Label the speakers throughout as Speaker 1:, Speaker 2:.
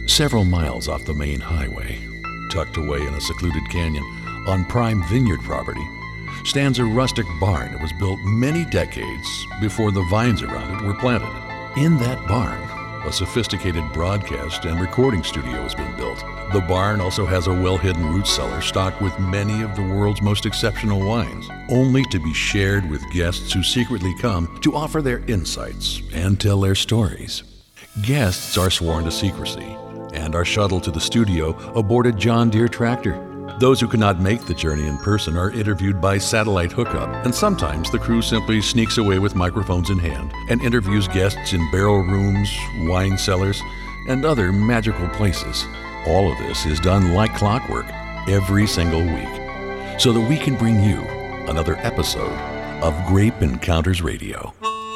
Speaker 1: Several miles off the main highway, tucked away in a secluded canyon on prime vineyard property, stands a rustic barn that was built many decades before the vines around it were planted. In that barn, a sophisticated broadcast and recording studio has been built. The barn also has a well-hidden root cellar stocked with many of the world's most exceptional wines, only to be shared with guests who secretly come to offer their insights and tell their stories. Guests are sworn to secrecy and are shuttled to the studio aboard a John Deere tractor. Those who cannot make the journey in person are interviewed by satellite hookup, and sometimes the crew simply sneaks away with microphones in hand and interviews guests in barrel rooms, wine cellars, and other magical places. All of this is done like clockwork every single week, so that we can bring you another episode of Grape Encounters Radio.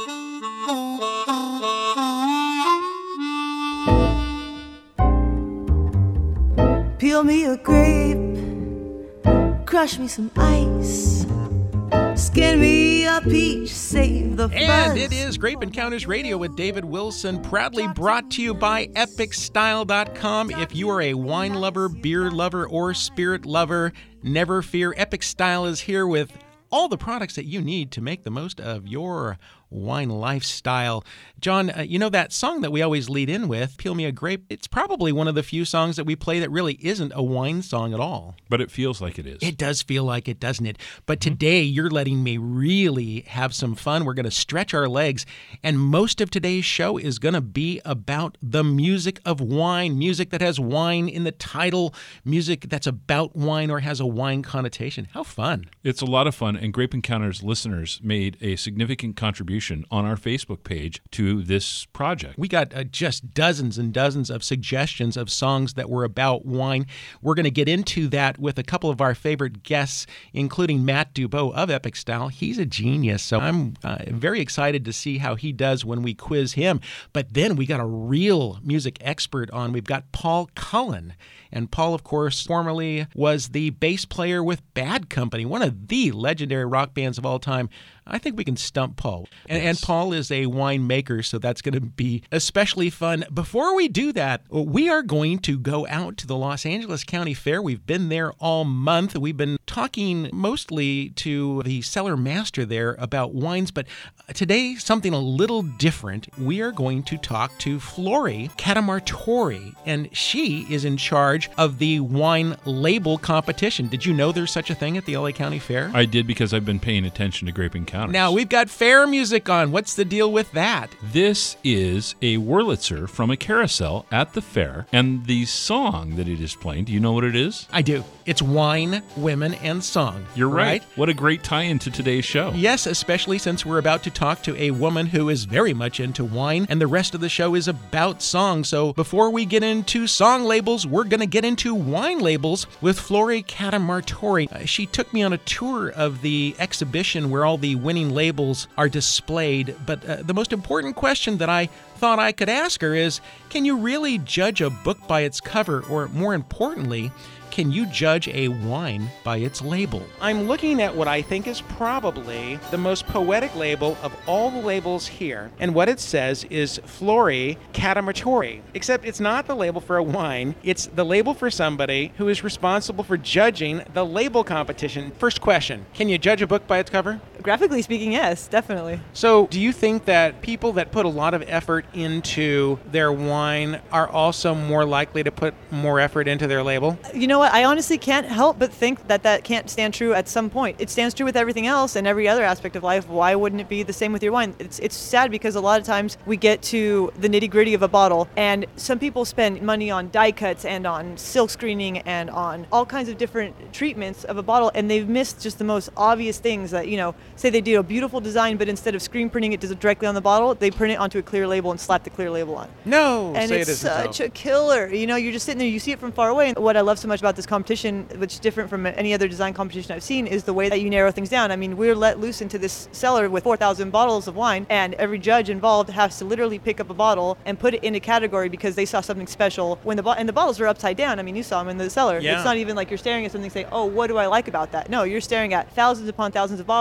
Speaker 2: Peel me a grape, crush me some ice, skin me a peach, save the fuzz.
Speaker 3: And it is Grape Encounters Radio with David Wilson, proudly brought to you by EpicStyle.com. If you are a wine lover, beer lover, or spirit lover, never fear. Epic Style is here with all the products that you need to make the most of your wine lifestyle. John, you know that song that we always lead in with, Peel Me a Grape? It's probably one of the few songs that we play that really isn't a wine song at all.
Speaker 4: But it feels like it is.
Speaker 3: It does feel like it, doesn't it? But today, you're letting me really have some fun. We're going to stretch our legs, and most of today's show is going to be about the music of wine, music that has wine in the title, music that's about wine or has a wine connotation. How fun.
Speaker 4: It's a lot of fun, and Grape Encounters listeners made a significant contribution on our Facebook page to this project.
Speaker 3: We got just dozens and dozens of suggestions of songs that were about wine. We're going to get into that with a couple of our favorite guests, including Matt Dubow of Epic Style. He's a genius, so I'm very excited to see how he does when we quiz him. But then we got a real music expert on. We've got Paul Cullen. And Paul, of course, formerly was the bass player with Bad Company, one of the legendary rock bands of all time. I think we can stump Paul. And Paul is a winemaker, so that's going to be especially fun. Before we do that, we are going to go out to the Los Angeles County Fair. We've been there all month. We've been talking mostly to the cellar master there about wines, but today, something a little different. We are going to talk to Flory Catamartori, and she is in charge of the wine label competition. Did you know there's such a thing at the LA County Fair?
Speaker 4: I did, because I've been paying attention to Grape Encounters.
Speaker 3: Now, we've got fair music on. What's the deal with that?
Speaker 4: This is a Wurlitzer from a carousel at the fair, and the song that it is playing, do you know what it is?
Speaker 3: I do. It's Wine, Women, and Song.
Speaker 4: You're right. What a great tie-in to today's show.
Speaker 3: Yes, especially since we're about to talk to a woman who is very much into wine, and the rest of the show is about song. So before we get into song labels, we're going to get into wine labels with Flory Catamartori. She took me on a tour of the exhibition where all the winning labels are displayed, but the most important question that I thought I could ask her is, can you really judge a book by its cover, or more importantly, can you judge a wine by its label? I'm looking at what I think is probably the most poetic label of all the labels here. And what it says is Flory Catamartori. Except it's not the label for a wine. It's the label for somebody who is responsible for judging the label competition. First question, can you judge a book by its cover?
Speaker 5: Graphically speaking, yes, definitely.
Speaker 3: So do you think that people that put a lot of effort into their wine are also more likely to put more effort into their label?
Speaker 5: You know what? I honestly can't help but think that that can't stand true at some point. It stands true with everything else and every other aspect of life. Why wouldn't it be the same with your wine? It's sad because a lot of times we get to the nitty-gritty of a bottle, and some people spend money on die cuts and on silk screening and on all kinds of different treatments of a bottle, and they've missed just the most obvious things that, you know, say they do a beautiful design, but instead of screen printing it directly on the bottle, they print it onto a clear label and slap the clear label on.
Speaker 3: No,
Speaker 5: and
Speaker 3: say
Speaker 5: it's
Speaker 3: it isn't
Speaker 5: such
Speaker 3: so.
Speaker 5: a killer. You know, you're just sitting there, you see it from far away. And what I love so much about this competition, which is different from any other design competition I've seen, is the way that you narrow things down. I mean, we're let loose into this cellar with 4,000 bottles of wine, and every judge involved has to literally pick up a bottle and put it in a category because they saw something special. When and the bottles are upside down. I mean, you saw them in the cellar.
Speaker 3: Yeah.
Speaker 5: It's not even like you're staring at something and saying, oh, what do I like about that? No, you're staring at thousands upon thousands of bottles and saying,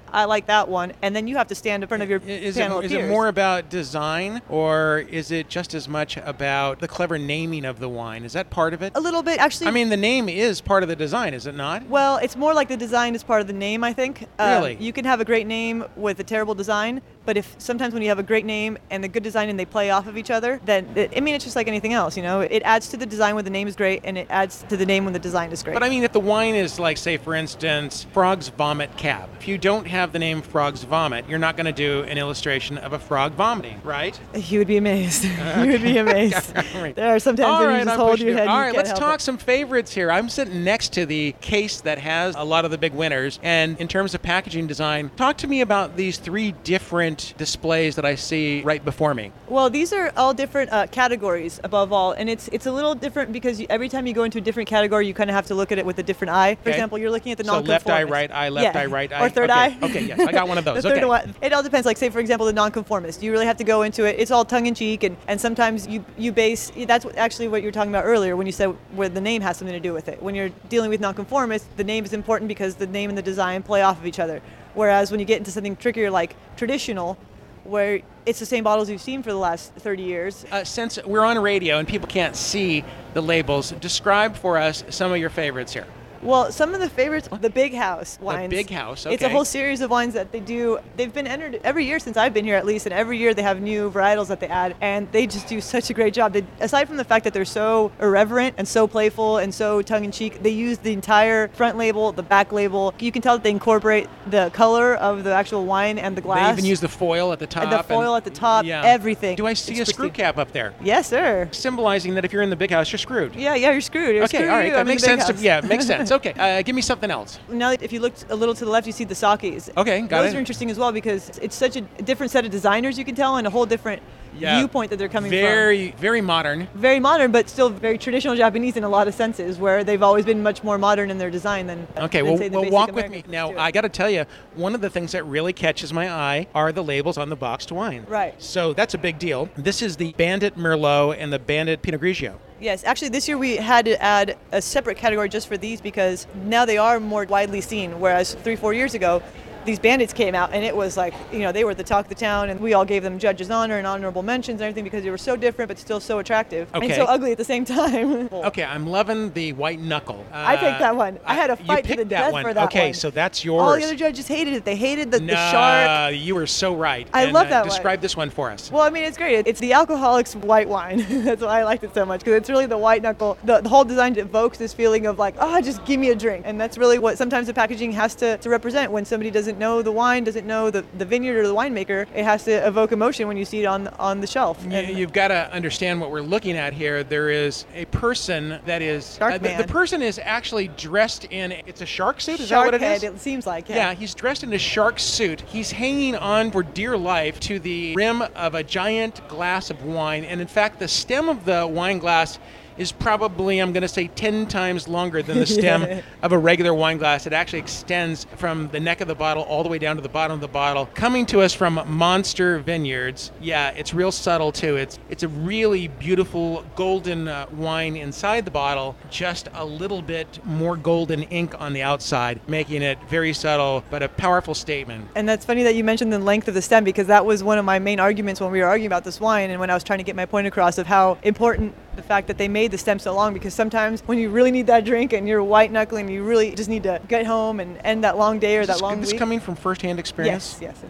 Speaker 5: I like that one. And then you have to stand in front of your panel of
Speaker 3: Is
Speaker 5: peers.
Speaker 3: it more about design, or is it just as much about the clever naming of the wine? Is that part of it?
Speaker 5: A little bit, actually.
Speaker 3: I mean, the name is part of the design, is it not?
Speaker 5: Well, it's more like the design is part of the name, I think.
Speaker 3: Really?
Speaker 5: You can have a great name with a terrible design, but if sometimes when you have a great name and a good design and they play off of each other, then, it's just like anything else, It adds to the design when the name is great, and it adds to the name when the design is great.
Speaker 3: But I mean, if the wine is like, say, for instance, Frog's Vomit Cab. If you don't have the name Frog's Vomit, you're not going to do an illustration of a frog vomiting, right?
Speaker 5: You would be amazed. You would be amazed.
Speaker 3: Right.
Speaker 5: There are sometimes
Speaker 3: All
Speaker 5: when
Speaker 3: right,
Speaker 5: you just
Speaker 3: I'm
Speaker 5: hold
Speaker 3: pushing
Speaker 5: your
Speaker 3: it.
Speaker 5: head.
Speaker 3: All
Speaker 5: you
Speaker 3: right,
Speaker 5: can't
Speaker 3: let's
Speaker 5: help
Speaker 3: talk
Speaker 5: it.
Speaker 3: some favorites here. I'm sitting next to the case that has a lot of the big winners. And in terms of packaging design, talk to me about these 3 different displays that I see right before me.
Speaker 5: Well, these are all different categories above all, and it's a little different because every time you go into a different category, you kind of have to look at it with a different eye. For example, you're looking at the
Speaker 3: So
Speaker 5: nonconformist.
Speaker 3: left eye, right eye, left eye, right eye.
Speaker 5: Or third
Speaker 3: Okay.
Speaker 5: eye.
Speaker 3: Okay, yes, I got one of those.
Speaker 5: The third
Speaker 3: Okay.
Speaker 5: one. It all depends. Like, say, for example, the nonconformist. You really have to go into it. It's all tongue-in-cheek, and sometimes you base. That's actually what you were talking about earlier when you said where the name has something to do with it. When you're dealing with nonconformists, the name is important because the name and the design play off of each other. Whereas when you get into something trickier like traditional, where it's the same bottles you've seen for the last 30 years.
Speaker 3: Since we're on radio and people can't see the labels, describe for us some of your favorites here.
Speaker 5: Well, some of the favorites, the Big House wines.
Speaker 3: The Big House,
Speaker 5: It's a
Speaker 3: okay.
Speaker 5: whole series of wines that they do. They've been entered every year since I've been here, at least, and every year they have new varietals that they add, and they just do such a great job. Aside from the fact that they're so irreverent and so playful and so tongue-in-cheek, they use the entire front label, the back label. You can tell that they incorporate the color of the actual wine and the glass.
Speaker 3: They even use the foil at the top.
Speaker 5: And the foil at the top, everything.
Speaker 3: Do I see
Speaker 5: It's
Speaker 3: a screw
Speaker 5: pristine.
Speaker 3: cap up there?
Speaker 5: Yes, sir.
Speaker 3: Symbolizing that if you're in the Big House, you're screwed.
Speaker 5: Yeah, you're screwed. You're
Speaker 3: Okay,
Speaker 5: screwed.
Speaker 3: all right, that
Speaker 5: I'm in
Speaker 3: makes
Speaker 5: the Big
Speaker 3: sense.
Speaker 5: House.
Speaker 3: Yeah, it makes sense. Okay, give me something else.
Speaker 5: Now, if you look a little to the left, you see the sakis.
Speaker 3: Okay, got
Speaker 5: Those
Speaker 3: it.
Speaker 5: are interesting as well because it's such a different set of designers, you can tell, and a whole different viewpoint that they're coming from.
Speaker 3: Very modern.
Speaker 5: Very modern, but still very traditional Japanese in a lot of senses, where they've always been much more modern in their design than
Speaker 3: Okay,
Speaker 5: than, say, the
Speaker 3: well,
Speaker 5: basic
Speaker 3: walk with me.
Speaker 5: Americans
Speaker 3: Now,
Speaker 5: do.
Speaker 3: I got to tell you, one of the things that really catches my eye are the labels on the boxed wine.
Speaker 5: Right.
Speaker 3: So that's a big deal. This is the Bandit Merlot and the Bandit Pinot Grigio.
Speaker 5: Yes, actually this year we had to add a separate category just for these because now they are more widely seen, whereas 3-4 years ago, these bandits came out and it was like, they were the talk of the town and we all gave them judge's honor and honorable mentions and everything because they were so different but still so attractive
Speaker 3: Okay.
Speaker 5: and so ugly at the same time.
Speaker 3: Okay, I'm loving the white knuckle.
Speaker 5: I picked that one. I had a fight to
Speaker 3: you
Speaker 5: the
Speaker 3: picked that
Speaker 5: death
Speaker 3: one.
Speaker 5: for that
Speaker 3: Okay,
Speaker 5: one.
Speaker 3: so that's yours.
Speaker 5: All the other judges hated it. They hated the
Speaker 3: No,
Speaker 5: shark.
Speaker 3: you were so right.
Speaker 5: I
Speaker 3: And,
Speaker 5: love that one.
Speaker 3: Describe this one for us.
Speaker 5: Well, I mean, it's great. It's the alcoholic's white wine. That's why I liked it so much, because it's really the white knuckle. The whole design evokes this feeling of like, just give me a drink. And that's really what sometimes the packaging has to represent. When somebody doesn't know the wine, doesn't know the vineyard or the winemaker, it has to evoke emotion when you see it on the shelf. And
Speaker 3: You've got to understand what we're looking at here. There is a person that is...
Speaker 5: Shark
Speaker 3: the
Speaker 5: man.
Speaker 3: person is actually dressed in... It's a shark suit? Is that
Speaker 5: shark
Speaker 3: what it
Speaker 5: head,
Speaker 3: is?
Speaker 5: it seems like,
Speaker 3: Yeah, he's dressed in a shark suit. He's hanging on for dear life to the rim of a giant glass of wine. And in fact, the stem of the wine glass is probably, I'm going to say, 10 times longer than the stem of a regular wine glass. It actually extends from the neck of the bottle all the way down to the bottom of the bottle. Coming to us from Monster Vineyards. Yeah, it's real subtle too. It's a really beautiful golden wine inside the bottle, just a little bit more golden ink on the outside, making it very subtle but a powerful statement.
Speaker 5: And that's funny that you mentioned the length of the stem, because that was one of my main arguments when we were arguing about this wine and when I was trying to get my point across of how important the fact that they made the stem so long, because sometimes when you really need that drink and you're white knuckling, you really just need to get home and end that long day or that long
Speaker 3: This
Speaker 5: week.
Speaker 3: coming from firsthand experience?
Speaker 5: Yes.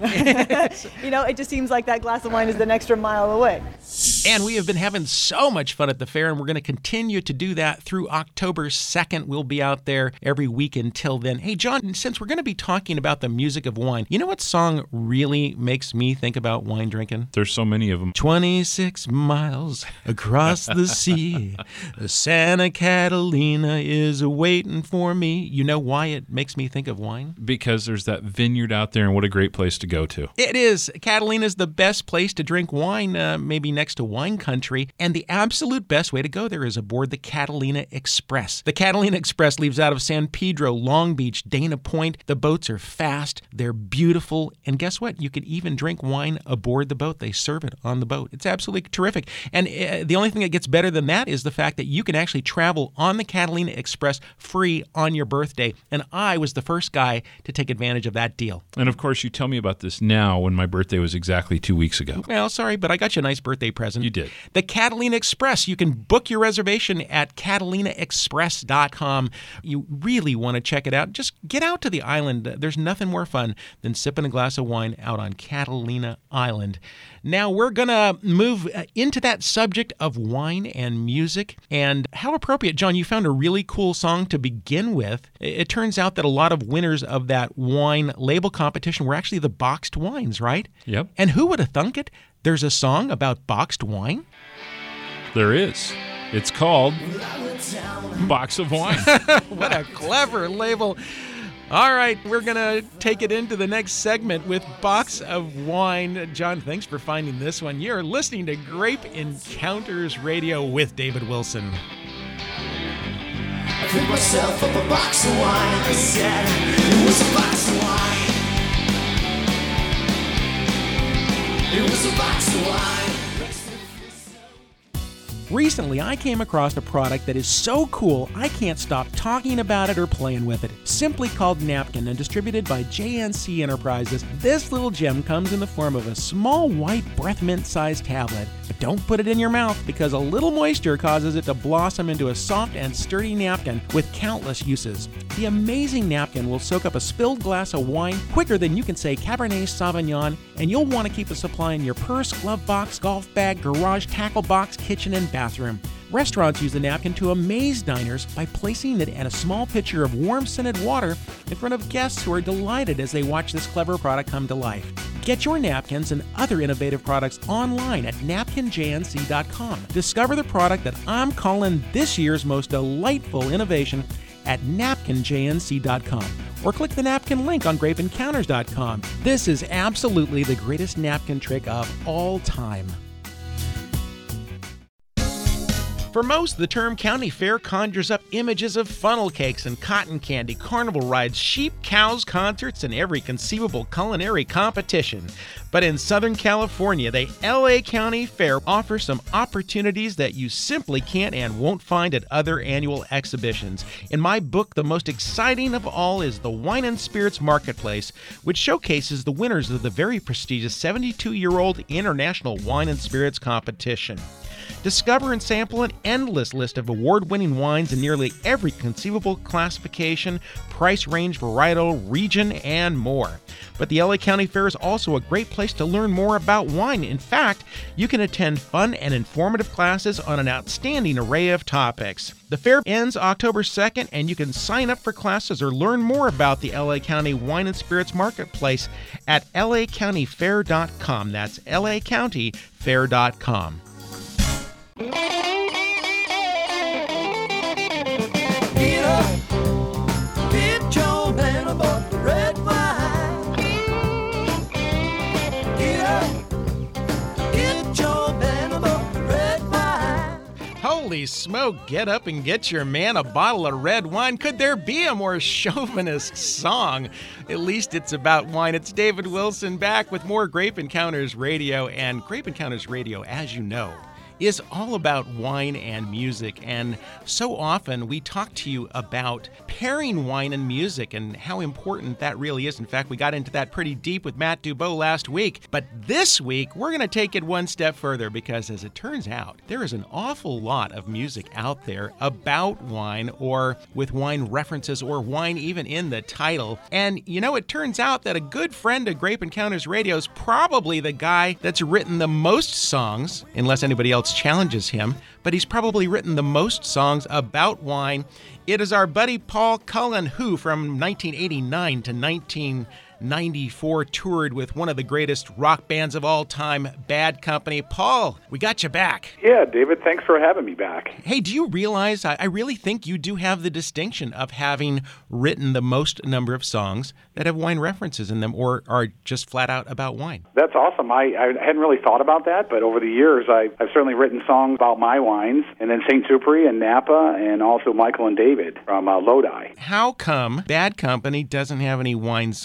Speaker 5: It just seems like that glass of wine is an extra mile away.
Speaker 3: And we have been having so much fun at the fair, and we're going to continue to do that through October 2nd. We'll be out there every week until then. Hey, John, since we're going to be talking about the music of wine, you know what song really makes me think about wine drinking?
Speaker 4: There's so many of them.
Speaker 3: 26 miles across the sea, Santa Catalina is waiting for me. You know why it makes me think of wine?
Speaker 4: Because there's that vineyard out there, and what a great place to go to.
Speaker 3: It is. Catalina's the best place to drink wine, maybe next to wine country. And the absolute best way to go there is aboard the Catalina Express. The Catalina Express leaves out of San Pedro, Long Beach, Dana Point. The boats are fast. They're beautiful. And guess what? You can even drink wine aboard the boat. They serve it on the boat. It's absolutely terrific. And the only thing that gets better better than that is the fact that you can actually travel on the Catalina Express free on your birthday. And I was the first guy to take advantage of that deal.
Speaker 4: And of course, you tell me about this now when my birthday was exactly 2 weeks ago.
Speaker 3: Well, sorry, but I got you a nice birthday present.
Speaker 4: You did.
Speaker 3: The Catalina Express. You can book your reservation at CatalinaExpress.com. You really want to check it out. Just get out to the island. There's nothing more fun than sipping a glass of wine out on Catalina Island. Now, we're going to move into that subject of wine and music. And how appropriate, John, you found a really cool song to begin with. It turns out that a lot of winners of that wine label competition were actually the boxed wines, right?
Speaker 4: Yep.
Speaker 3: And who would have thunk it? There's a song about boxed wine?
Speaker 4: There is. It's called Box of Wine.
Speaker 3: What a clever label. All right, we're going to take it into the next segment with Box of Wine. John, thanks for finding this one. You're listening to Grape Encounters Radio with David Wilson.
Speaker 6: I picked myself up a box of wine. I said it was a box of wine. It was a box of wine.
Speaker 3: Recently, I came across a product that is so cool, I can't stop talking about it or playing with it. Simply called Napkin and distributed by JNC Enterprises, this little gem comes in the form of a small white breath mint-sized tablet. But don't put it in your mouth because a little moisture causes it to blossom into a soft and sturdy napkin with countless uses. The amazing napkin will soak up a spilled glass of wine quicker than you can say Cabernet Sauvignon, and you'll want to keep a supply in your purse, glove box, golf bag, garage, tackle box, kitchen, and bathroom. Restaurants use the napkin to amaze diners by placing it in a small pitcher of warm scented water in front of guests who are delighted as they watch this clever product come to life. Get your napkins and other innovative products online at napkinjnc.com. Discover the product that I'm calling this year's most delightful innovation at napkinjnc.com. Or click the napkin link on grapeencounters.com. This is absolutely the greatest napkin trick of all time. For most, the term county fair conjures up images of funnel cakes and cotton candy, carnival rides, sheep, cows, concerts, and every conceivable culinary competition. But in Southern California, the LA County Fair offers some opportunities that you simply can't and won't find at other annual exhibitions. In my book, the most exciting of all is the Wine and Spirits Marketplace, which showcases the winners of the very prestigious 72-year-old International Wine and Spirits Competition. Discover and sample an endless list of award-winning wines in nearly every conceivable classification, price range, varietal, region, and more. But the LA County Fair is also a great place to learn more about wine. In fact, you can attend fun and informative classes on an outstanding array of topics. The fair ends October 2nd, and you can sign up for classes or learn more about the LA County Wine and Spirits Marketplace at lacountyfair.com. That's lacountyfair.com.
Speaker 6: Get up, get your man about the red wine. Get up, get your man about the red wine.
Speaker 3: Holy smoke, get up and get your man a bottle of red wine. Could there be a more chauvinist song? At least it's about wine. It's David Wilson back with more Grape Encounters Radio. And Grape Encounters Radio, as you know, is all about wine and music. And so often we talk to you about pairing wine and music and how important that really is. In fact, we got into that pretty deep with Matt Dubow last week. But this week, we're going to take it one step further because, as it turns out, there is an awful lot of music out there about wine or with wine references or wine even in the title. And, you know, it turns out that a good friend of Grape Encounters Radio is probably the guy that's written the most songs, unless anybody else challenges him, but he's probably written the most songs about wine. It is our buddy Paul Cullen, who from 1989 to 1994 toured with one of the greatest rock bands of all time, Bad Company. Paul, we got you back.
Speaker 7: Yeah, David, thanks for having me back.
Speaker 3: Hey, do you realize, I really think you do have the distinction of having written the most number of songs that have wine references in them or are just flat out about wine.
Speaker 7: That's awesome. I hadn't really thought about that, but over the years, I've certainly written songs about my wines, and then St. Supri and Napa, and also Michael and David from Lodi.
Speaker 3: How come Bad Company doesn't have any wine songs? You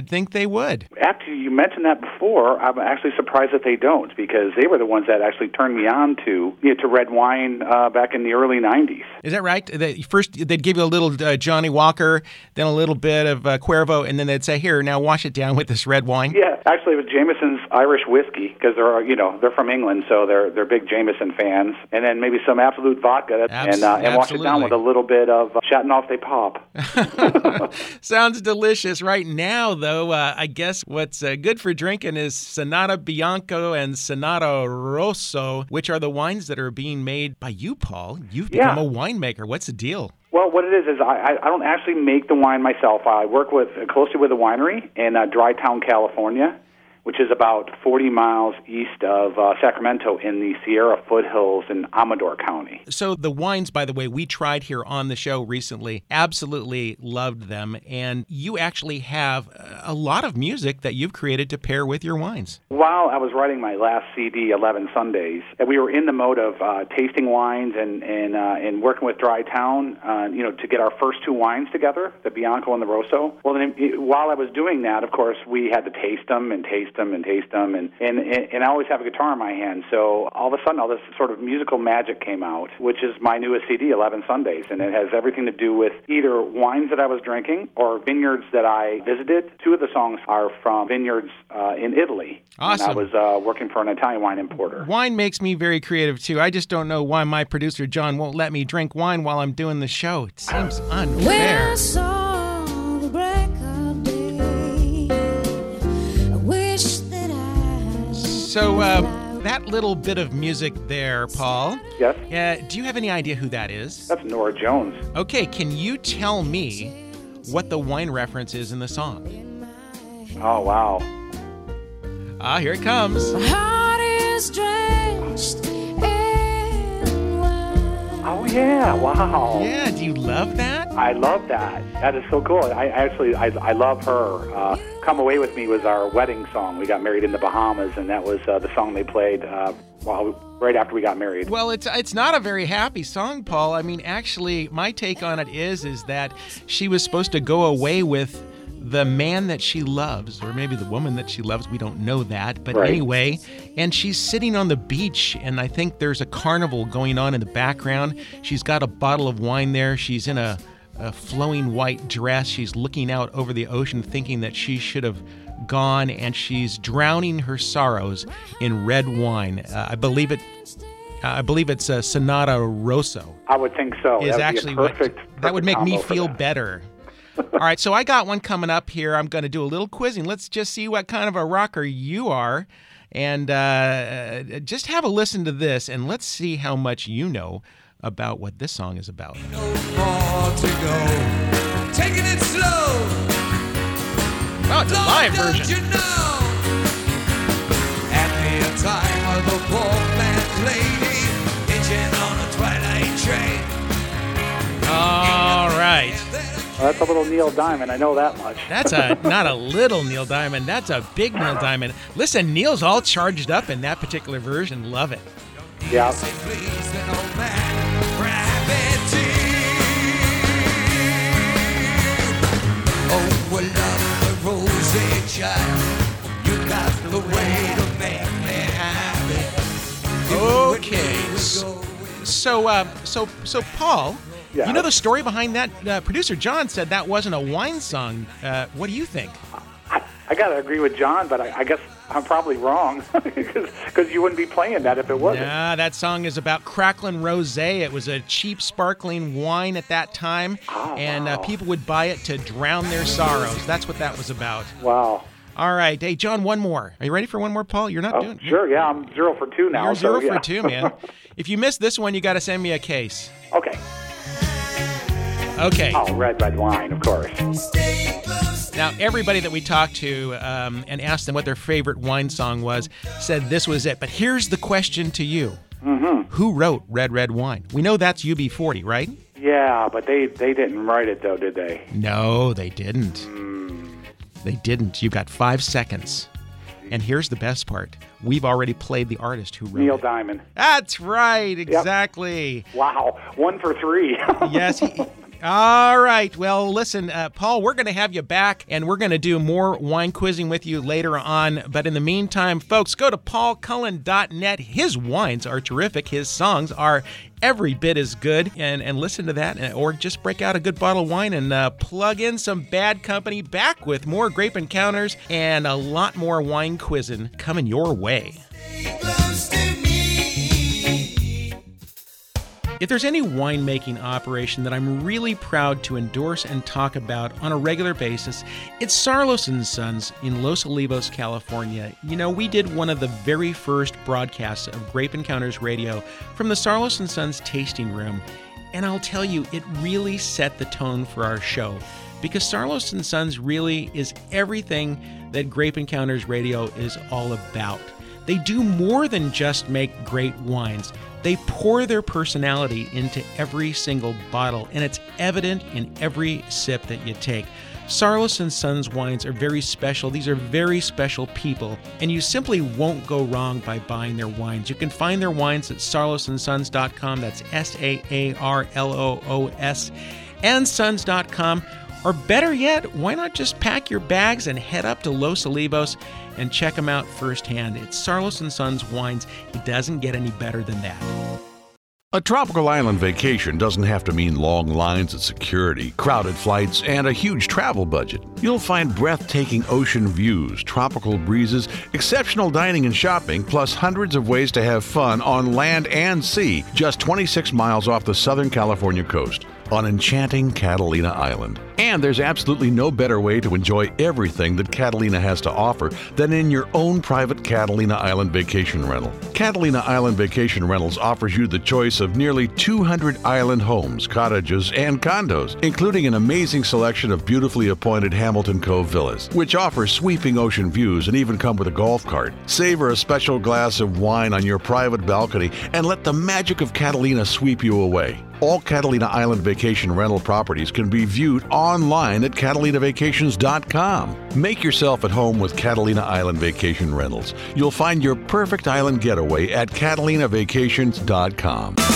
Speaker 3: you'd think they would.
Speaker 7: After you mentioned that before, I'm actually surprised that they don't, because they were the ones that actually turned me on to red wine back in the early 90s.
Speaker 3: Is that right? First, they'd give you a little Johnny Walker, then a little bit of Cuervo, and then they'd say, "Here, now wash it down with this red wine."
Speaker 7: Yeah, actually, it was Jameson's Irish whiskey, because they're from England, so they're big Jameson fans, and then maybe some Absolute vodka, and wash it down with a little bit of Chateauneuf de Pop.
Speaker 3: Sounds delicious. Right now, though, I guess what's good for drinking is Sonata Bianco and Sonata Rosso, which are the wines that are being made by you, Paul. You've become a winemaker. What's the deal?
Speaker 7: Well, what it is I don't actually make the wine myself. I work closely with a winery in Dry Town, California, which is about 40 miles east of Sacramento in the Sierra foothills in Amador County.
Speaker 3: So the wines, by the way, we tried here on the show recently, absolutely loved them, and you actually have a lot of music that you've created to pair with your wines.
Speaker 7: While I was writing my last CD, 11 Sundays, we were in the mode of tasting wines and working with Dry Town, to get our first two wines together, the Bianco and the Rosso. Well, then, while I was doing that, of course, we had to taste them, and I always have a guitar in my hand, so all of a sudden all this sort of musical magic came out, which is my newest CD, 11 Sundays, and it has everything to do with either wines that I was drinking or vineyards that I visited. Two of the songs are from vineyards in Italy.
Speaker 3: Awesome.
Speaker 7: And I was working for an Italian wine importer.
Speaker 3: Wine makes me very creative, too. I just don't know why my producer, John, won't let me drink wine while I'm doing the show. It seems unfair.
Speaker 8: When I saw the break of day, I wish that I...
Speaker 3: So, that little bit of music there, Paul.
Speaker 7: Yes?
Speaker 3: Do you have any idea who that is?
Speaker 7: That's Nora Jones.
Speaker 3: Okay, can you tell me what the wine reference is in the song?
Speaker 7: Oh, wow.
Speaker 3: Here it comes.
Speaker 8: My heart is drenched in wine.
Speaker 7: Oh, yeah, wow.
Speaker 3: Yeah, do you love that?
Speaker 7: I love that. That is so cool. I love her. Come Away With Me was our wedding song. We got married in the Bahamas, and that was the song they played right after we got married.
Speaker 3: Well, it's not a very happy song, Paul. I mean, actually, my take on it is that she was supposed to go away with the man that she loves, or maybe the woman that she loves. We don't know that. But
Speaker 7: right.
Speaker 3: Anyway, and she's sitting on the beach, and I think there's a carnival going on in the background. She's got a bottle of wine there. She's in a flowing white dress. She's looking out over the ocean thinking that she should have gone, and she's drowning her sorrows in red wine. I believe it's Sonata Rosso.
Speaker 7: I would think so.
Speaker 3: Is
Speaker 7: that
Speaker 3: actually
Speaker 7: would be perfect
Speaker 3: that would make me feel
Speaker 7: that.
Speaker 3: better. All right, so I got one coming up here. I'm going to do a little quizzing. Let's just see what kind of a rocker you are. And just have a listen to this, and let's see how much you know about what this song is about.
Speaker 6: No more to go. Taking it slow.
Speaker 3: Oh, it's a live version.
Speaker 6: You know, at the time of the poor man's lady, hitching on a twilight train.
Speaker 3: All right.
Speaker 7: That's a little Neil Diamond. I know that much.
Speaker 3: That's not a little Neil Diamond. That's a big Neil Diamond. Listen, Neil's all charged up in that particular version. Love it.
Speaker 7: Yeah.
Speaker 6: Oh, well, love the rosy child. You got the way to make me happy.
Speaker 3: Okay. So Paul,
Speaker 7: Yeah.
Speaker 3: you know the story behind that? Producer John said that wasn't a wine song. What do you think?
Speaker 7: I got to agree with John, but I guess I'm probably wrong because you wouldn't be playing that if it wasn't.
Speaker 3: Nah, that song is about Cracklin' Rosé. It was a cheap sparkling wine at that time, and
Speaker 7: wow.
Speaker 3: people would buy it to drown their sorrows. That's what that was about.
Speaker 7: Wow.
Speaker 3: All right. Hey, John, one more. Are you ready for one more, Paul? You're not doing
Speaker 7: Sure, yeah. I'm 0 for 2 now.
Speaker 3: You're 0
Speaker 7: so, yeah.
Speaker 3: for 2, man. If you miss this one, you got to send me a case.
Speaker 7: Okay.
Speaker 3: Okay.
Speaker 7: Oh, red wine, of course.
Speaker 3: Now, everybody that we talked to and asked them what their favorite wine song was said this was it. But here's the question to you.
Speaker 7: Mm-hmm.
Speaker 3: Who wrote Red, Red Wine? We know that's UB40, right?
Speaker 7: Yeah, but they didn't write it, though, did they?
Speaker 3: No, they didn't. They didn't. You've got 5 seconds. And here's the best part. We've already played the artist who wrote
Speaker 7: Neil
Speaker 3: it.
Speaker 7: Diamond.
Speaker 3: That's right. Exactly.
Speaker 7: Wow. 1 for 3.
Speaker 3: Yes. All right. Well, listen, Paul, we're going to have you back, and we're going to do more wine quizzing with you later on. But in the meantime, folks, go to paulcullen.net. His wines are terrific. His songs are every bit as good. And listen to that, or just break out a good bottle of wine and plug in some Bad Company. Back with more Grape Encounters and a lot more wine quizzing coming your way. If there's any winemaking operation that I'm really proud to endorse and talk about on a regular basis, it's Sarlos & Sons in Los Olivos, California. You know, we did one of the very first broadcasts of Grape Encounters Radio from the Sarlos & Sons tasting room, and I'll tell you, it really set the tone for our show, because Sarlos & Sons really is everything that Grape Encounters Radio is all about. They do more than just make great wines. They pour their personality into every single bottle, and it's evident in every sip that you take. Sarlos & Sons wines are very special. These are very special people, and you simply won't go wrong by buying their wines. You can find their wines at sarlosandsons.com. That's SAARLOOS and sons.com. Or better yet, why not just pack your bags and head up to Los Olivos and check them out firsthand. It's Sarlos & Sons wines. It doesn't get any better than that.
Speaker 1: A tropical island vacation doesn't have to mean long lines at security, crowded flights, and a huge travel budget. You'll find breathtaking ocean views, tropical breezes, exceptional dining and shopping, plus hundreds of ways to have fun on land and sea, just 26 miles off the Southern California coast on enchanting Catalina Island. And there's absolutely no better way to enjoy everything that Catalina has to offer than in your own private Catalina Island vacation rental. Catalina Island Vacation Rentals offers you the choice of nearly 200 island homes, cottages, and condos, including an amazing selection of beautifully appointed Hamilton Cove villas, which offer sweeping ocean views and even come with a golf cart. Savor a special glass of wine on your private balcony and let the magic of Catalina sweep you away. All Catalina Island Vacation rental properties can be viewed online at CatalinaVacations.com. Make yourself at home with Catalina Island Vacation Rentals. You'll find your perfect island getaway at CatalinaVacations.com.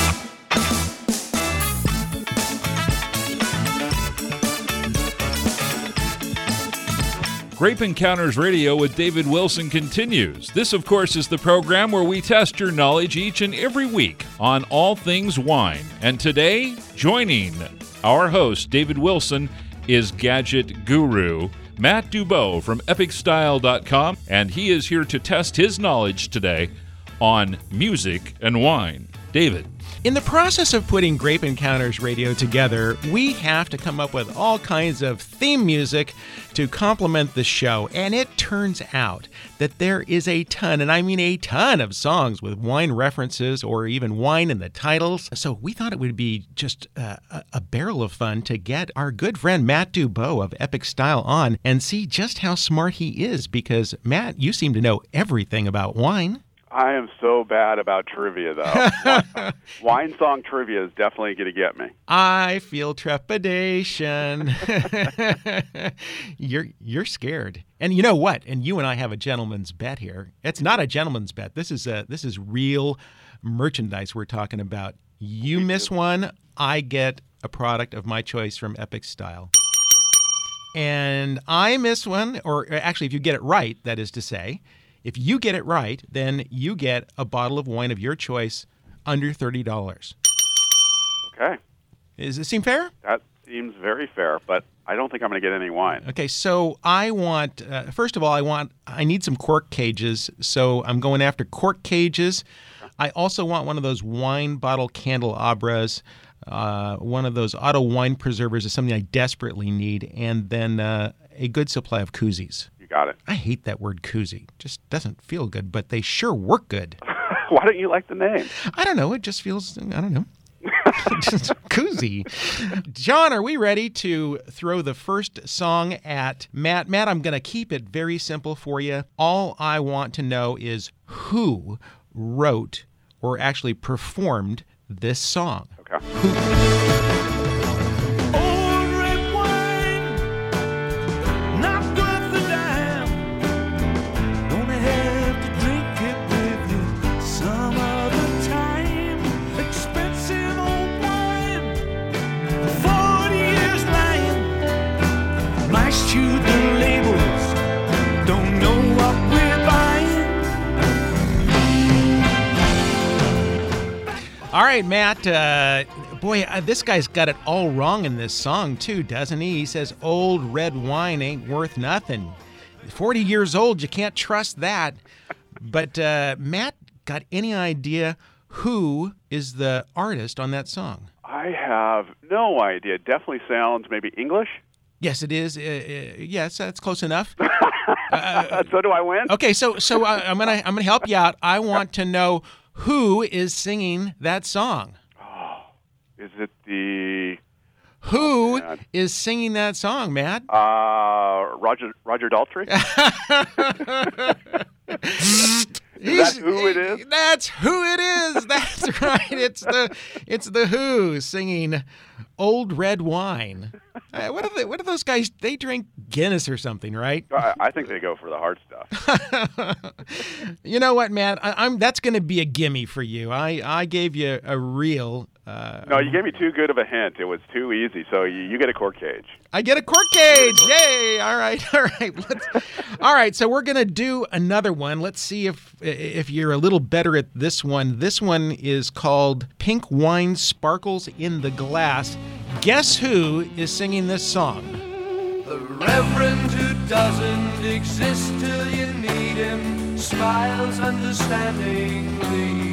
Speaker 4: Grape Encounters Radio with David Wilson continues. This, of course, is the program where we test your knowledge each and every week on all things wine. And today, joining our host, David Wilson, is gadget guru Matt Dubow from EpicStyle.com, and he is here to test his knowledge today on music and wine. David.
Speaker 3: In the process of putting Grape Encounters Radio together, we have to come up with all kinds of theme music to complement the show. And it turns out that there is a ton, and I mean a ton, of songs with wine references or even wine in the titles. So we thought it would be just a barrel of fun to get our good friend Matt Dubow of Epic Style on and see just how smart he is, because, Matt, you seem to know everything about wine.
Speaker 9: I am so bad about trivia, though. Wine song trivia is definitely going to get me.
Speaker 3: I feel trepidation. You're scared. And you know what? And you and I have a gentleman's bet here. It's not a gentleman's bet. This is real merchandise we're talking about. You miss one, I get a product of my choice from Epic Style. And I miss one, or actually, if you get it right, that is to say, if you get it right, then you get a bottle of wine of your choice under $30.
Speaker 9: Okay.
Speaker 3: Does it seem fair?
Speaker 9: That seems very fair, but I don't think I'm going to get any wine.
Speaker 3: Okay, so I want, first of all, I need some cork cages, so I'm going after cork cages. I also want one of those wine bottle candelabras. One of those auto wine preservers is something I desperately need, and then a good supply of koozies.
Speaker 9: Got it.
Speaker 3: I hate that word koozie. Just doesn't feel good, but they sure work good.
Speaker 9: Why don't you like the name?
Speaker 3: I don't know. It just feels, I don't know. Just koozie. John, are we ready to throw the first song at Matt? Matt, I'm going to keep it very simple for you. All I want to know is who wrote or actually performed this song.
Speaker 9: Okay.
Speaker 6: $40
Speaker 3: All right, Matt. This guy's got it all wrong in this song, too, doesn't he? He says, old red wine ain't worth nothing. 40 years old, you can't trust that. But Matt, got any idea who is the artist on that song?
Speaker 9: I have no idea. Definitely sounds maybe English.
Speaker 3: Yes, it is. Yes, that's close enough.
Speaker 9: So do I win?
Speaker 3: Okay, so I'm gonna help you out. I want to know who is singing that song.
Speaker 9: Oh, is it the...
Speaker 3: Who is singing that song, Matt?
Speaker 9: Roger Daltrey? Is that who it is?
Speaker 3: That's who it is. That's right. It's the Who singing "Old Red Wine." What are those guys? They drink Guinness or something, right?
Speaker 9: I think they go for the hard stuff.
Speaker 3: You know what, Matt? That's going to be a gimme for you. I gave you a real.
Speaker 9: No, you gave me too good of a hint. It was too easy. So you get a cork cage.
Speaker 3: I get a cork cage. Yay! All right. All right. So we're gonna do another one. Let's see if you're a little better at this one. This one is called "Pink Wine Sparkles in the Glass." Guess who is singing this song?
Speaker 6: The Reverend who doesn't exist till you need him smiles understandingly.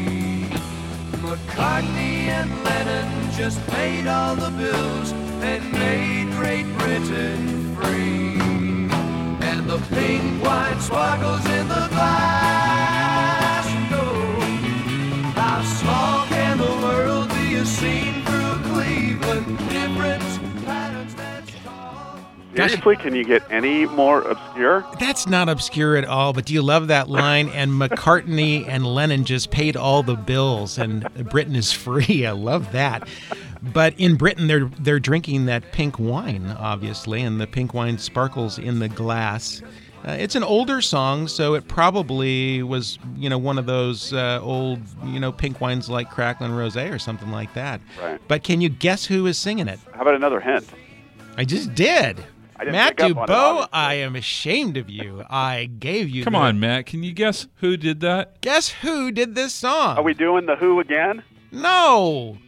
Speaker 6: McCartney and Lennon just paid all the bills and made Great Britain free. And the pink wine sparkles in the glass. Oh, how small can the world be seen through Cleveland? Different patterns that's tall.
Speaker 9: Seriously, can you get any more obscure?
Speaker 3: That's not obscure at all, but do you love that line? And McCartney and Lennon just paid all the bills, and Britain is free. I love that. But in Britain, they're drinking that pink wine, obviously, and the pink wine sparkles in the glass. It's an older song, so it probably was, one of those old, pink wines like Cracklin' Rosé or something like that.
Speaker 9: Right.
Speaker 3: But can you guess who is singing it?
Speaker 9: How about another hint?
Speaker 3: I just did. Matt
Speaker 9: pick up on it,
Speaker 3: Dubow,
Speaker 9: obviously.
Speaker 3: I am ashamed of you. I gave you
Speaker 4: Come on, Matt. Can you guess who did that?
Speaker 3: Guess who did this song?
Speaker 9: Are we doing the Who again?
Speaker 3: No.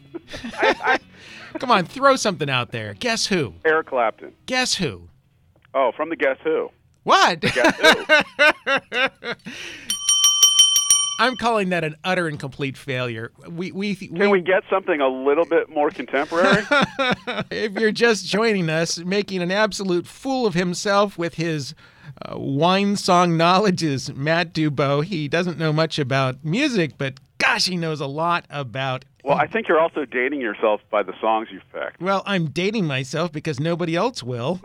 Speaker 3: Come on, throw something out there. Guess who?
Speaker 9: Eric Clapton.
Speaker 3: Guess who?
Speaker 9: Oh, from the Guess Who.
Speaker 3: What?
Speaker 9: Guess Who.
Speaker 3: I'm calling that an utter and complete failure.
Speaker 9: Can we get something a little bit more contemporary?
Speaker 3: If you're just joining us, making an absolute fool of himself with his wine song knowledge is Matt Dubow. He doesn't know much about music, but gosh, he knows a lot about...
Speaker 9: Well, I think you're also dating yourself by the songs you've picked.
Speaker 3: Well, I'm dating myself because nobody else will.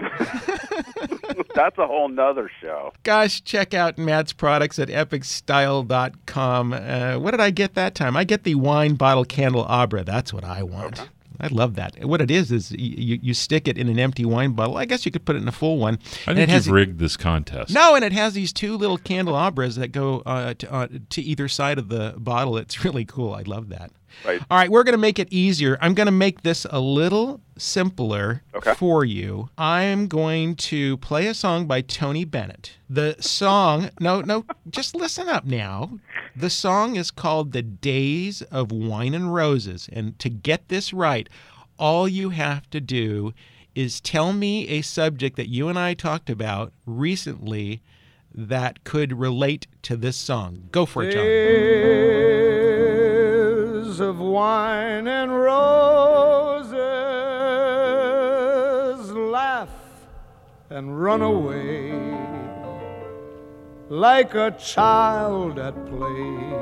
Speaker 9: That's a whole nother show.
Speaker 3: Gosh, check out Matt's products at epicstyle.com. What did I get that time? I get the wine bottle candelabra. That's what I want. Okay. I love that. What it is you stick it in an empty wine bottle. I guess you could put it in a full one.
Speaker 4: I think you've rigged this contest.
Speaker 3: No, and it has these two little candelabras that go to either side of the bottle. It's really cool. I love that.
Speaker 9: Right.
Speaker 3: All right, we're going to make it easier. I'm going to make this a little simpler for you. I'm going to play a song by Tony Bennett. The song, no, just listen up now. The song is called The Days of Wine and Roses. And to get this right, all you have to do is tell me a subject that you and I talked about recently that could relate to this song. Go for it, John.
Speaker 10: Days of wine and roses, laugh and run away like a child at play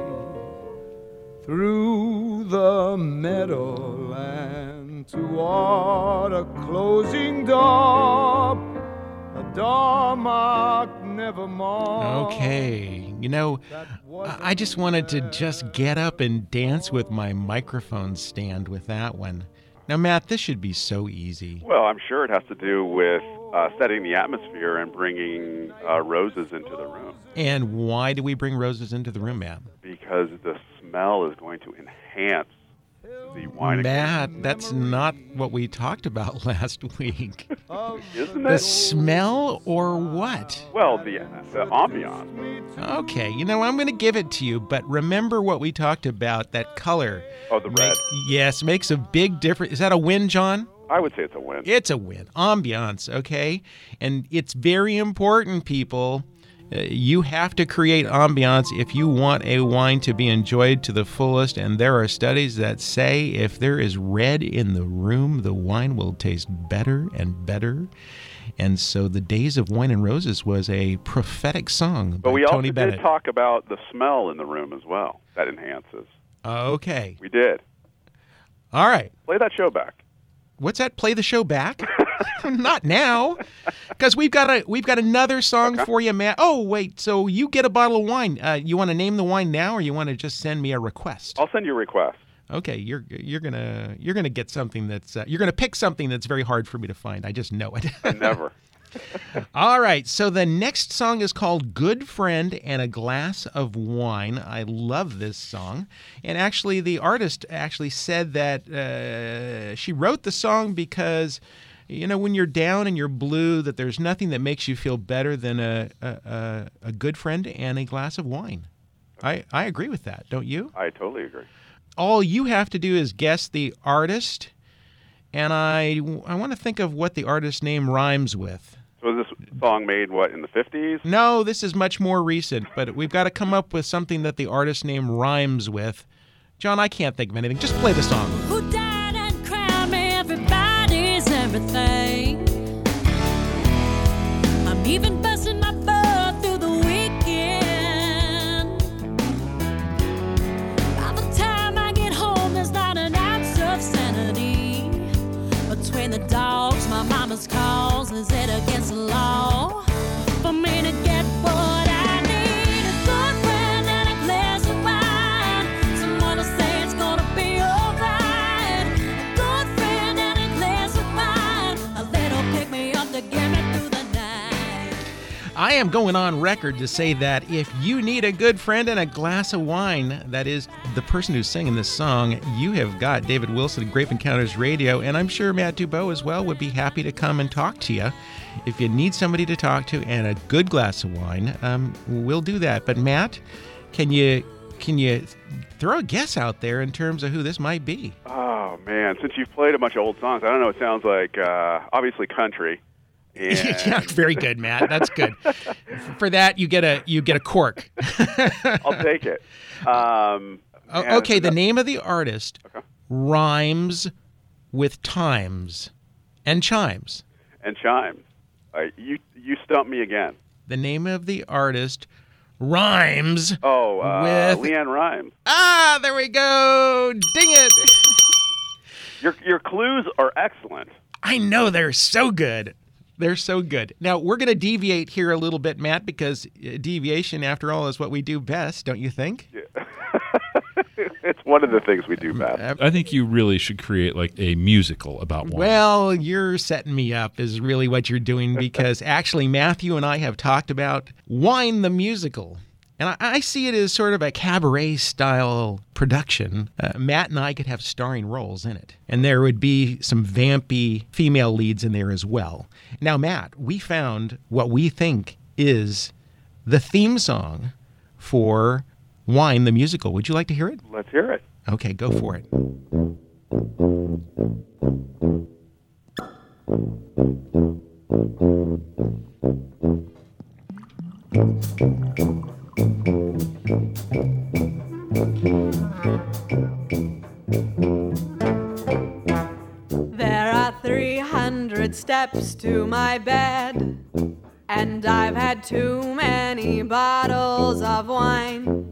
Speaker 10: through the meadowland toward a closing door, a door marked nevermore.
Speaker 3: Okay, I just wanted to just get up and dance with my microphone stand with that one. Now, Matt, this should be so easy.
Speaker 9: Well, I'm sure it has to do with setting the atmosphere and bringing roses into the room.
Speaker 3: And why do we bring roses into the room, Matt?
Speaker 9: Because the smell is going to enhance the wine.
Speaker 3: Matt, that's not what we talked about last week.
Speaker 9: Isn't
Speaker 3: The
Speaker 9: it?
Speaker 3: smell or what?
Speaker 9: Well, the ambiance.
Speaker 3: Okay, I'm going to give it to you, but remember what we talked about, that color.
Speaker 9: Oh, the red.
Speaker 3: Yes, makes a big difference. Is that a win, John?
Speaker 9: I would say it's a win.
Speaker 3: It's a win. Ambiance, okay? And it's very important, people. You have to create ambiance if you want a wine to be enjoyed to the fullest. And there are studies that say if there is red in the room, the wine will taste better and better. And so The Days of Wine and Roses was a prophetic song by
Speaker 9: But we
Speaker 3: Tony
Speaker 9: also
Speaker 3: Bennett.
Speaker 9: did talk about the smell in the room as well. That enhances.
Speaker 3: Okay.
Speaker 9: We did.
Speaker 3: All right.
Speaker 9: Play that show back.
Speaker 3: What's that? Play the show back? Not now, because we've got another song for you, Matt. Oh wait, so you get a bottle of wine. You want to name the wine now, or you want to just send me a request?
Speaker 9: I'll send you a request.
Speaker 3: Okay, you're gonna get something that's you're gonna pick something that's very hard for me to find. I just know it.
Speaker 9: Never.
Speaker 3: All right, so the next song is called Good Friend and a Glass of Wine. I love this song. And actually, the artist actually said that she wrote the song because, when you're down and you're blue, that there's nothing that makes you feel better than a good friend and a glass of wine. I agree with that, don't you?
Speaker 9: I totally agree.
Speaker 3: All you have to do is guess the artist, and I want to think of what the artist name rhymes with.
Speaker 9: So is this song made, in the 50s?
Speaker 3: No, this is much more recent, but we've got to come up with something that the artist name rhymes with. John, I can't think of anything. Just play the song.
Speaker 8: Who died and crowned me? Everybody's everything. I'm even busting my butt through the weekend. By the time I get home, there's not an ounce of sanity. Between the dogs, my mama's calls, is it against the law for me to get what I need? A good friend and a glass of wine. Someone will say it's gonna be alright. A good friend and a glass of wine. A little pick me up to get me through the night.
Speaker 3: I am going on record to say that if you need a good friend and a glass of wine, that is the person who's singing this song, you have got David Wilson at Grape Encounters Radio, and I'm sure Matt Dubow as well would be happy to come and talk to you. If you need somebody to talk to and a good glass of wine, we'll do that. But Matt, can you throw a guess out there in terms of who this might be?
Speaker 9: Oh, man. Since you've played a bunch of old songs, I don't know. It sounds like, obviously, country. And...
Speaker 3: Yeah, very good, Matt. That's good. For that, you get a cork.
Speaker 9: I'll take it.
Speaker 3: Okay, the name of the artist rhymes with times and chimes.
Speaker 9: And chimes. You stumped me again.
Speaker 3: The name of the artist rhymes with...
Speaker 9: Leanne Rimes.
Speaker 3: Ah, there we go. Ding it.
Speaker 9: Your clues are excellent.
Speaker 3: I know, they're so good. They're so good. Now, we're going to deviate here a little bit, Matt, because deviation, after all, is what we do best, don't you think?
Speaker 9: Yeah. It's one of the things we do best.
Speaker 4: I think you really should create a musical about wine.
Speaker 3: Well, you're setting me up is really what you're doing, because actually Matthew and I have talked about Wine the Musical. And I see it as sort of a cabaret-style production. Matt and I could have starring roles in it. And there would be some vampy female leads in there as well. Now, Matt, we found what we think is the theme song for Wine the Musical. Would you like to hear it?
Speaker 9: Let's hear it.
Speaker 3: Okay, go for it.
Speaker 2: There are 300 steps to my bed, and I've had too many bottles of wine.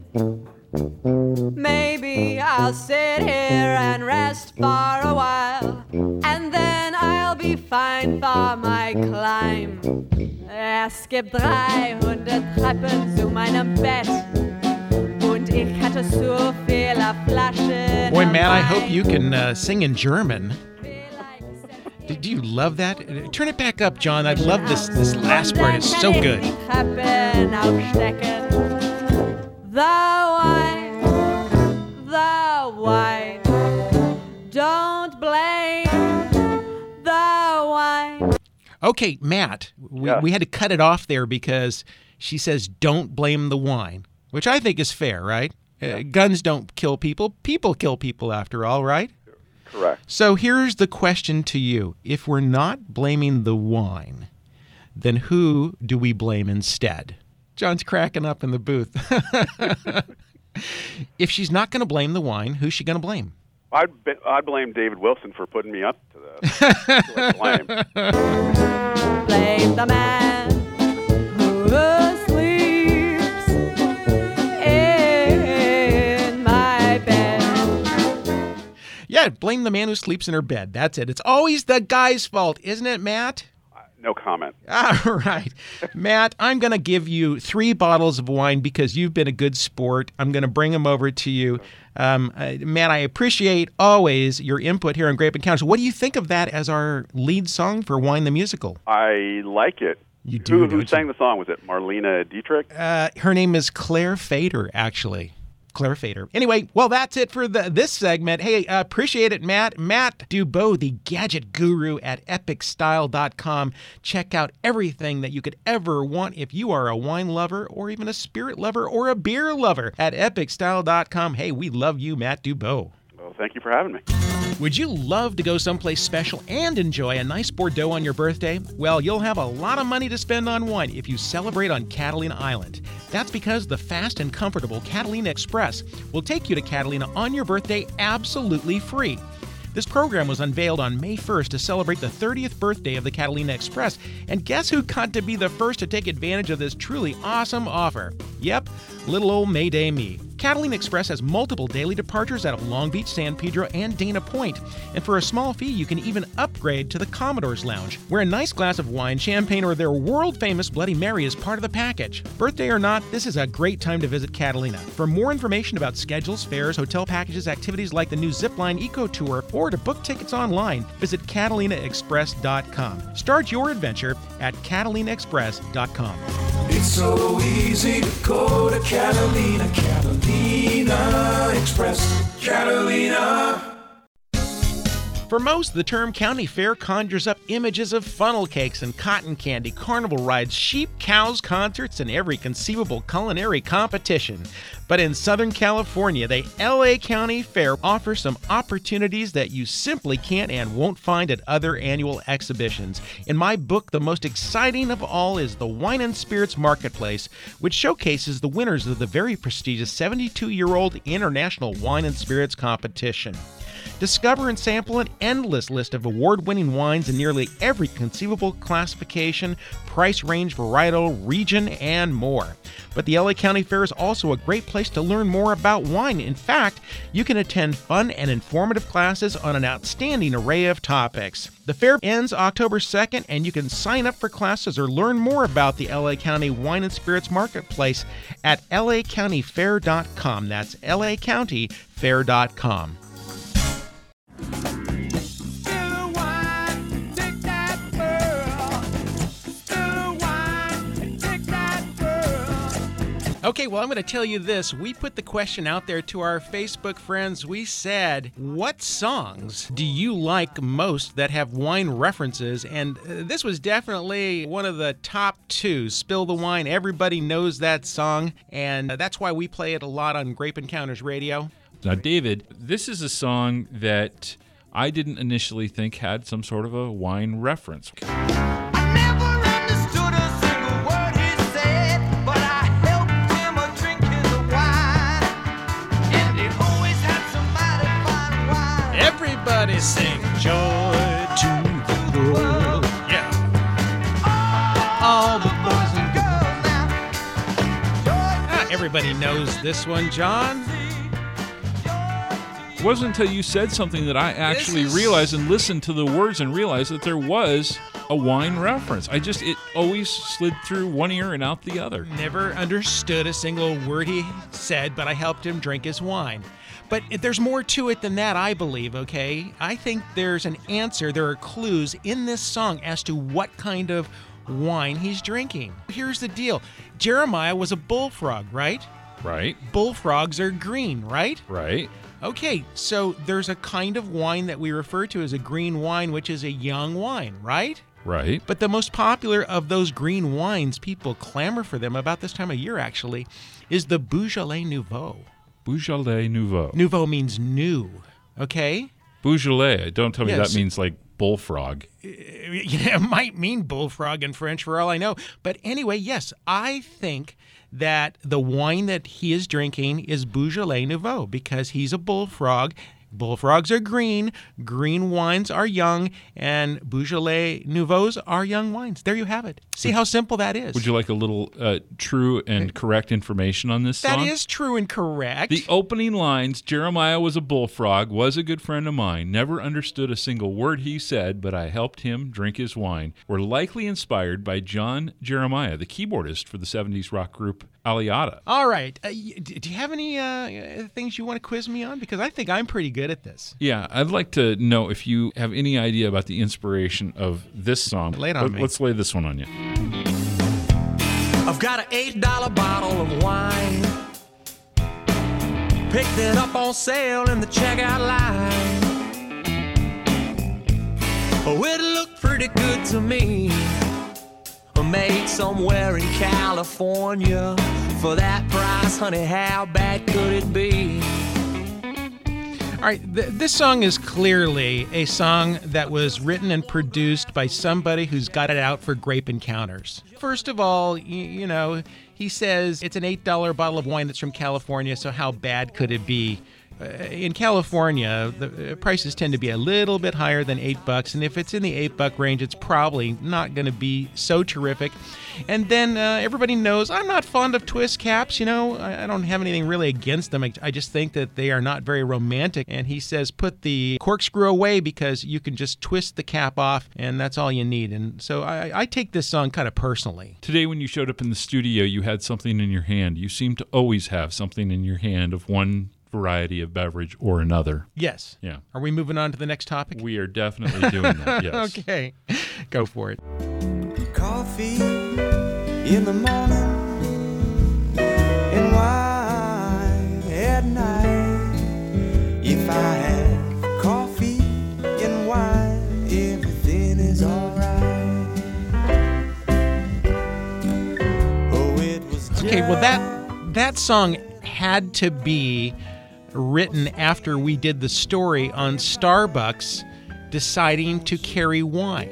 Speaker 2: Maybe I'll sit here and rest for a while, and then I'll be fine for my climb. Es gibt 300 Treppen zu meinem Bett, und ich hatte so viele Flaschen.
Speaker 3: Boy, Matt, I hope you can sing in German. Do you love that? Turn it back up, John. I love this last part. It's so good.
Speaker 2: The wine,
Speaker 3: Okay, Matt, we had to cut it off there because she says don't blame the wine, which I think is fair, right? Guns don't kill people. People kill people after all, right?
Speaker 9: Correct.
Speaker 3: So here's the question to you. If we're not blaming the wine, then who do we blame instead? John's cracking up in the booth. If she's not going to blame the wine, who's she going to blame?
Speaker 9: I'd blame David Wilson for putting me up to this. Blame
Speaker 2: the man who sleeps in my bed.
Speaker 3: Yeah, blame the man who sleeps in her bed. That's it. It's always the guy's fault, isn't it, Matt?
Speaker 9: No comment.
Speaker 3: All right. Matt, I'm going to give you 3 bottles of wine because you've been a good sport. I'm going to bring them over to you. Matt, I appreciate always your input here on Grape Encounters. What do you think of that as our lead song for Wine the Musical?
Speaker 9: I like it.
Speaker 3: You do.
Speaker 9: Who sang the song? Was it Marlena Dietrich?
Speaker 3: Her name is Claire Fader, actually. Claire Fader. Anyway, well, that's it for this segment. Hey, appreciate it, Matt. Matt Dubeau, the gadget guru at epicstyle.com. Check out everything that you could ever want if you are a wine lover or even a spirit lover or a beer lover at epicstyle.com. Hey, we love you, Matt Dubeau.
Speaker 9: Well, thank you for having me.
Speaker 3: Would you love to go someplace special and enjoy a nice Bordeaux on your birthday? Well, you'll have a lot of money to spend on wine if you celebrate on Catalina Island. That's because the fast and comfortable Catalina Express will take you to Catalina on your birthday absolutely free. This program was unveiled on May 1st to celebrate the 30th birthday of the Catalina Express, and guess who got to be the first to take advantage of this truly awesome offer? Yep, little old Mayday me. Catalina Express has multiple daily departures out of Long Beach, San Pedro, and Dana Point. And for a small fee, you can even upgrade to the Commodore's Lounge, where a nice glass of wine, champagne, or their world-famous Bloody Mary is part of the package. Birthday or not, this is a great time to visit Catalina. For more information about schedules, fares, hotel packages, activities like the new Zipline Eco Tour, or to book tickets online, visit CatalinaExpress.com. Start your adventure at CatalinaExpress.com.
Speaker 6: It's so easy to go to Catalina, Catalina Express, Catalina.
Speaker 3: For most, the term county fair conjures up images of funnel cakes and cotton candy, carnival rides, sheep, cows, concerts, and every conceivable culinary competition. But in Southern California, the LA County Fair offers some opportunities that you simply can't and won't find at other annual exhibitions. In my book, the most exciting of all is the Wine and Spirits Marketplace, which showcases the winners of the very prestigious 72-year-old International Wine and Spirits Competition. Discover and sample an endless list of award-winning wines in nearly every conceivable classification, price range, varietal, region, and more. But the LA County Fair is also a great place to learn more about wine. In fact, you can attend fun and informative classes on an outstanding array of topics. The fair ends October 2nd, and you can sign up for classes or learn more about the LA County Wine and Spirits Marketplace at lacountyfair.com. That's lacountyfair.com. Okay, well, I'm going to tell you this. We put the question out there to our Facebook friends. We said, what songs do you like most that have wine references? And this was definitely one of the top 2. Spill the Wine. Everybody knows that song, and that's why we play it a lot on Grape Encounters Radio.
Speaker 4: Now, David, this is a song that I didn't initially think had some sort of a wine reference.
Speaker 3: Everybody sing joy to the world. Yeah. All the boys and girls. Everybody knows this one, John.
Speaker 4: It wasn't until you said something that I actually realized and listened to the words and realized that there was a wine reference. It always slid through one ear and out the other.
Speaker 3: Never understood a single word he said, but I helped him drink his wine. But there's more to it than that, I believe, okay? I think there's an answer, there are clues in this song as to what kind of wine he's drinking. Here's the deal. Jeremiah was a bullfrog, right?
Speaker 4: Right.
Speaker 3: Bullfrogs are green, right?
Speaker 4: Right.
Speaker 3: Okay, so there's a kind of wine that we refer to as a green wine, which is a young wine, right?
Speaker 4: Right.
Speaker 3: But the most popular of those green wines, people clamor for them about this time of year, actually, is the Beaujolais Nouveau.
Speaker 4: Beaujolais Nouveau.
Speaker 3: Nouveau means new, okay?
Speaker 4: Beaujolais. Don't tell me
Speaker 3: Yes.
Speaker 4: that means like bullfrog.
Speaker 3: It might mean bullfrog in French for all I know. But anyway, yes, I think that the wine that he is drinking is Beaujolais Nouveau because he's a bullfrog. Bullfrogs are green, green wines are young, and Beaujolais Nouveaux are young wines. There you have it. See how simple that is.
Speaker 4: Would you like a little true and correct information on this song?
Speaker 3: That is true and correct.
Speaker 4: The opening lines, Jeremiah was a bullfrog, was a good friend of mine, never understood a single word he said, but I helped him drink his wine, were likely inspired by John Jeremiah, the keyboardist for the 70s rock group Aliada.
Speaker 3: All right. Do you have any things you want to quiz me on? Because I think I'm pretty good at this.
Speaker 4: Yeah, I'd like to know if you have any idea about the inspiration of this song.
Speaker 3: Lay it on me.
Speaker 4: Let's lay this one on you.
Speaker 6: I've got an $8 bottle of wine. Picked it up on sale in the checkout line. Oh, it looked pretty good to me. Made somewhere in California. For that price, honey, how bad could it be?
Speaker 3: All right, this song is clearly a song that was written and produced by somebody who's got it out for Grape Encounters. First of all, you know, he says it's an $8 bottle of wine that's from California, so how bad could it be? In California, the prices tend to be a little bit higher than $8, and if it's in the $8 range, it's probably not going to be so terrific. And then everybody knows I'm not fond of twist caps. You know, I don't have anything really against them. I just think that they are not very romantic. And he says, put the corkscrew away because you can just twist the cap off, and that's all you need. And so I take this song kind of personally.
Speaker 4: Today, when you showed up in the studio, you had something in your hand. You seem to always have something in your hand of one variety of beverage or another.
Speaker 3: Yes.
Speaker 4: Yeah.
Speaker 3: Are we moving on to the next topic?
Speaker 4: We are definitely doing that, yes.
Speaker 3: Okay. Go for it.
Speaker 6: Coffee in the morning and wine at night. If I have coffee and wine, everything is alright. Oh, it was
Speaker 3: Okay, well that song had to be written after we did the story on Starbucks deciding to carry wine.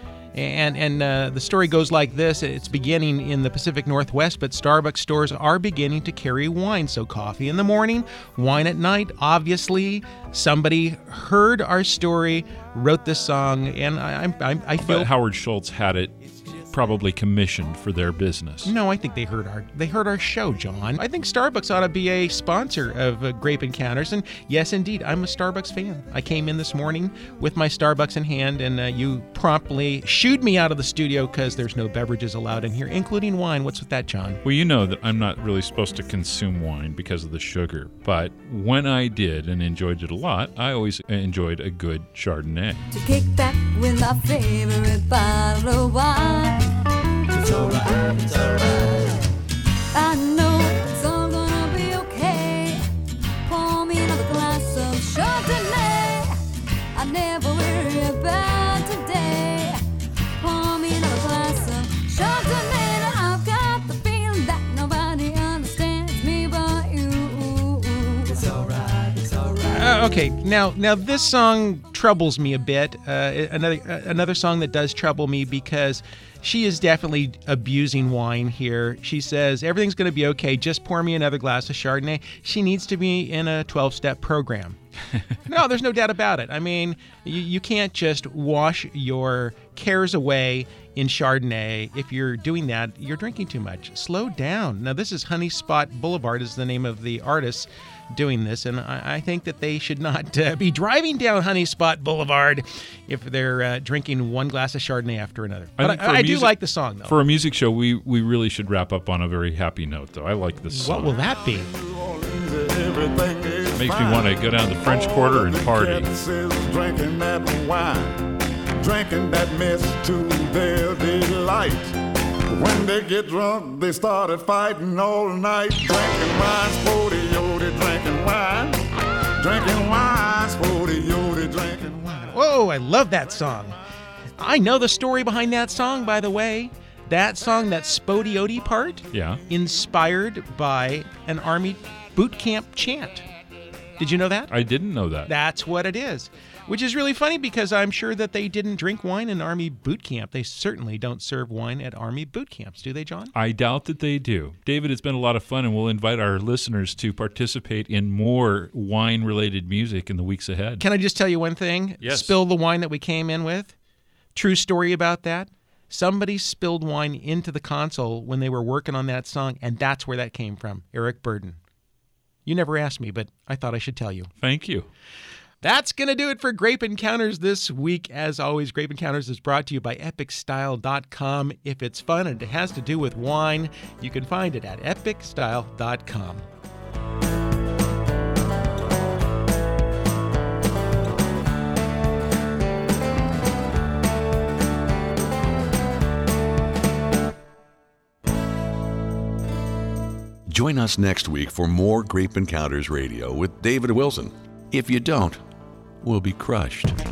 Speaker 3: And the story goes like this. It's beginning in the Pacific Northwest, but Starbucks stores are beginning to carry wine. So coffee in the morning, wine at night. Obviously, somebody heard our story, wrote this song, and I feel...
Speaker 4: But Howard Schultz had it probably commissioned for their business.
Speaker 3: No, I think they heard our show, John. I think Starbucks ought to be a sponsor of Grape Encounters, and yes, indeed, I'm a Starbucks fan. I came in this morning with my Starbucks in hand, and you promptly shooed me out of the studio because there's no beverages allowed in here, including wine. What's with that, John?
Speaker 4: Well, you know that I'm not really supposed to consume wine because of the sugar, but when I did and enjoyed it a lot, I always enjoyed a good Chardonnay.
Speaker 8: To kick back with my favorite bottle of wine.
Speaker 6: It's alright, it's alright.
Speaker 8: I know it's all gonna be okay. Pour me another glass of Chardonnay. I never worry about today. Pour me another glass of Chardonnay. Now I've got the feeling that nobody understands me but you.
Speaker 6: It's alright, it's alright.
Speaker 3: Okay, now this song troubles me a bit. Another song that does trouble me because she is definitely abusing wine here. She says, everything's going to be okay, just pour me another glass of Chardonnay. She needs to be in a 12-step program. No, there's no doubt about it. I mean, you can't just wash your cares away in Chardonnay. If you're doing that, you're drinking too much. Slow down. Now, this is Honey Spot Boulevard is the name of the artist doing this, and I think that they should not be driving down Honey Spot Boulevard if they're drinking one glass of Chardonnay after another. But I do like the song, though.
Speaker 4: For a music show, we really should wrap up on a very happy note, though. I like this song.
Speaker 3: What will that be?
Speaker 4: It makes me want to go down to the French Quarter and party.
Speaker 10: Drinking that wine, drinking that mess to their delight. When they get drunk, they started fighting all night. Drinking wine, spody-yody, drinking wine. Drinking wine, spody-yody, drinking wine.
Speaker 3: Whoa, I love that song. I know the story behind that song, by the way. That song, that Spodiote part, inspired by an Army boot camp chant. Did you know that?
Speaker 4: I didn't know that.
Speaker 3: That's what it is, which is really funny because I'm sure that they didn't drink wine in Army boot camp. They certainly don't serve wine at Army boot camps, do they, John?
Speaker 4: I doubt that they do. David, it's been a lot of fun, and we'll invite our listeners to participate in more wine-related music in the weeks ahead.
Speaker 3: Can I just tell you one thing?
Speaker 4: Yes.
Speaker 3: Spill the wine that we came in with. True story about that. Somebody spilled wine into the console when they were working on that song, and that's where that came from, Eric Burdon. You never asked me, but I thought I should tell you.
Speaker 4: Thank you.
Speaker 3: That's going to do it for Grape Encounters this week. As always, Grape Encounters is brought to you by epicstyle.com. If it's fun and it has to do with wine, you can find it at epicstyle.com.
Speaker 1: Join us next week for more Grape Encounters Radio with David Wilson. If you don't, we'll be crushed.